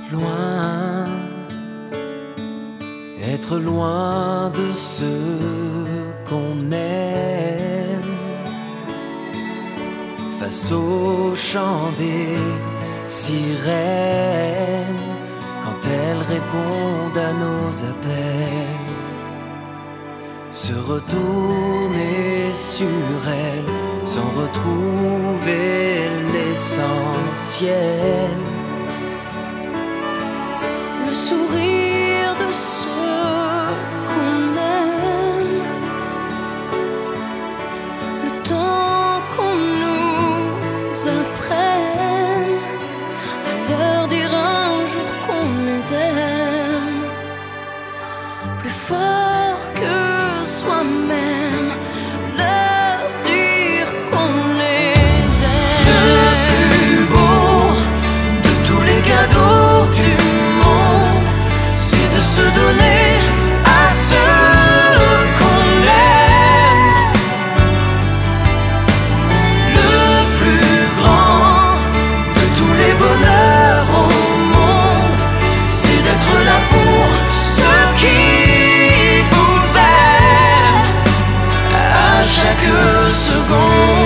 loin, être loin de ceux qu'on aime, face au chant des sirènes, quand elles répondent à nos appels, se retourner sur elles sans retrouver l'essentiel. Le sourire de ceux qu'on aime, le temps qu'on nous apprenne à leur dire un jour qu'on les aime, plus fort que soi-même, leur dire qu'on les aime. Le plus beau de tous les cadeaux du monde, c'est de se donner à ceux qu'on aime. Le plus grand de tous les bonheurs au monde, c'est d'être là pour ceux qui vous aiment à chaque seconde.